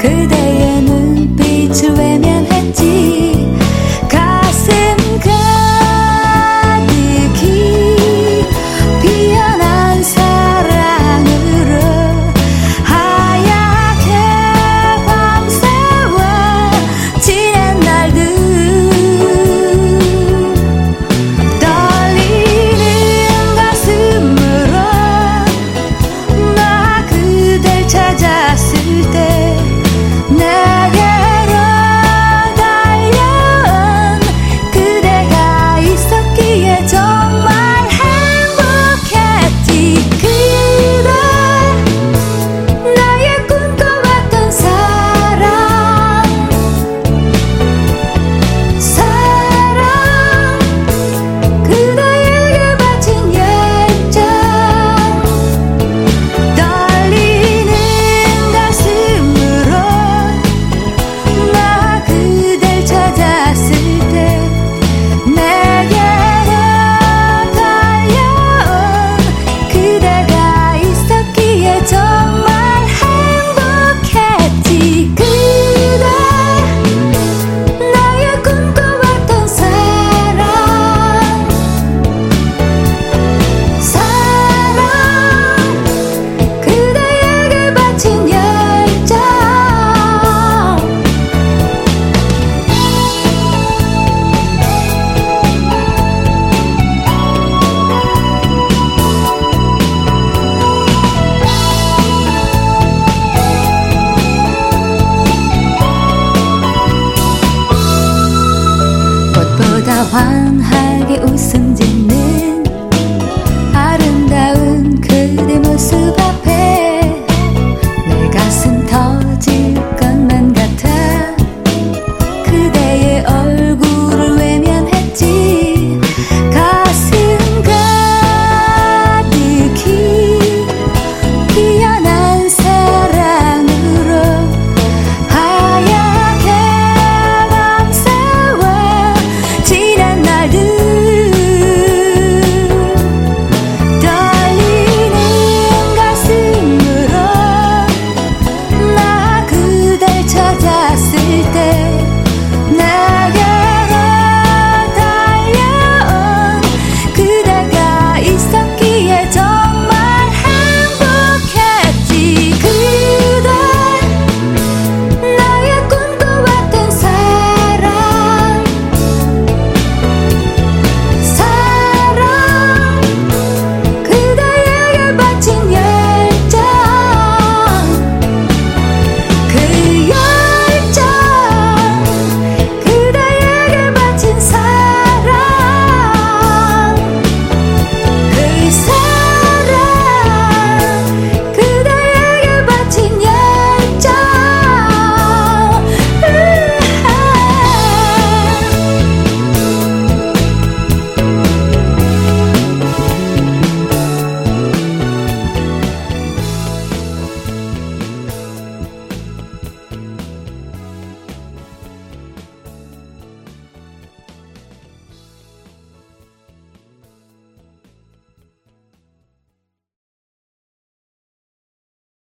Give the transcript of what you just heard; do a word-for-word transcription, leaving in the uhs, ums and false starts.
그대의 눈빛을 외면했지. 가슴 가득히 피어난 사랑으로 하얗게 밤새워 지낸 날들. 떨리는 가슴으로 나 그댈 찾았을 때 내게로 달려온 그대가 있었기에 정말 행복했지. 그대 나의 꿈꿔왔던 사랑 사랑 그대에게 바친 열정. 떨리는 가슴으로 나 그댈 찾았을 때 내게로 달려온 그대가 있었기에 정말 행복했지. 그대 나의 꿈꿔왔던 사랑 사랑 그대에게 바친 열정. 꽃보다 환하게 웃음 짓는